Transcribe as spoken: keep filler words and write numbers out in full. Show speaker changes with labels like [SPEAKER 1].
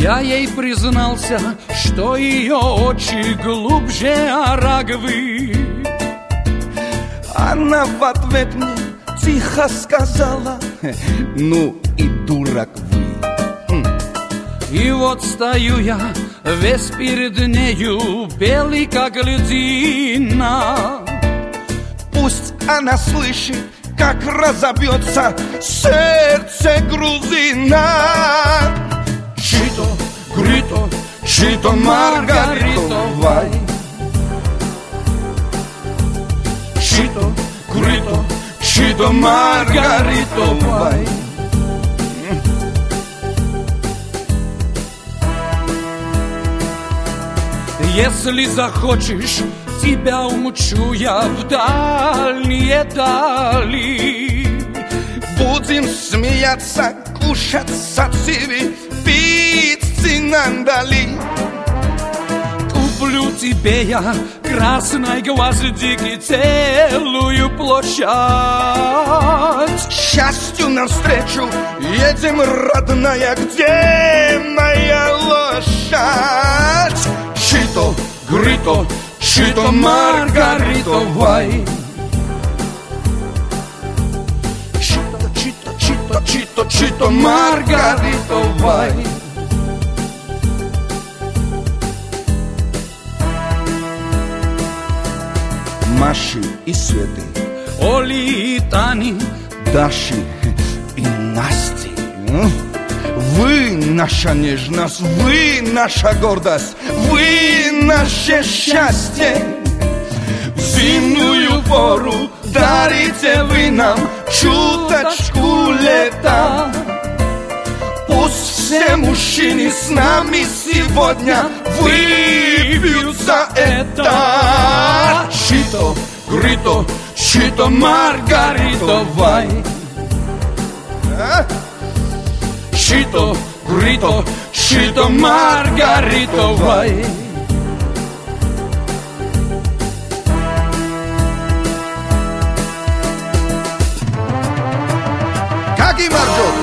[SPEAKER 1] Я ей признался, что ее очи глубже Арагвы.
[SPEAKER 2] Она в ответ мне тихо сказала: ну и дурак вы.
[SPEAKER 1] И вот стою я весь перед нею, белый как льдина.
[SPEAKER 2] Пусть она слышит, как разобьется сердце грузина.
[SPEAKER 1] Чито, грито,
[SPEAKER 2] Чито, Маргарито, вай.
[SPEAKER 1] Чито, грито,
[SPEAKER 2] Чито, Маргарито, вай.
[SPEAKER 1] Если захочешь, тебя умчу я в дальние дали.
[SPEAKER 2] Будем смеяться, кушать сациви, пить цинандали.
[SPEAKER 1] Куплю тебе я красной гвоздики целую площадь.
[SPEAKER 2] Счастью навстречу едем, родная, где моя лошадь? Чито, грито, Чито, Маргарито, вай. Чито, чито, чито, чито, чито, Маргарито, вай. Маши и Светы,
[SPEAKER 1] Оли и Тани,
[SPEAKER 2] Даши и Насти. Вы наша нежность, вы наша гордость, вы наше счастье. В зимнюю пору дарите вы нам чуточку лета. Пусть все мужчины с нами сегодня выпьют за это. Чито, грито, Чито, Маргарито, вай. Чито, грито, Чито, Маргарито, вай. Как и Марджо.